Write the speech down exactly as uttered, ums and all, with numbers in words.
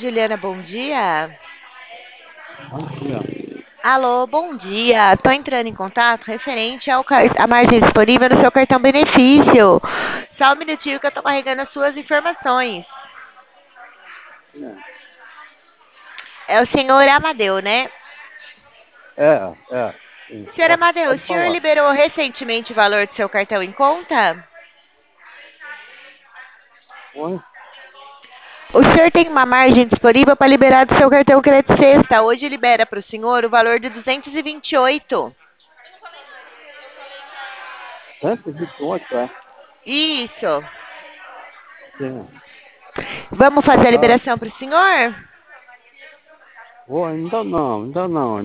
Juliana, bom dia. Bom dia. Alô, bom dia. Estou entrando em contato referente ao car- à margem disponível no seu cartão benefício. Só um minutinho que eu estou carregando as suas informações. É o senhor Amadeu, né? É, é. Sim, Senhor pode, Amadeu, o pode senhor falar. liberou recentemente o valor do seu cartão em conta? Oi? O senhor tem uma margem disponível para liberar do seu cartão crédito sexta. Hoje libera para o senhor o valor de duzentos e vinte e oito. cento e vinte e oito, é? Isso. Sim. Vamos fazer a Ah, liberação para o senhor? vou, ainda não, ainda não.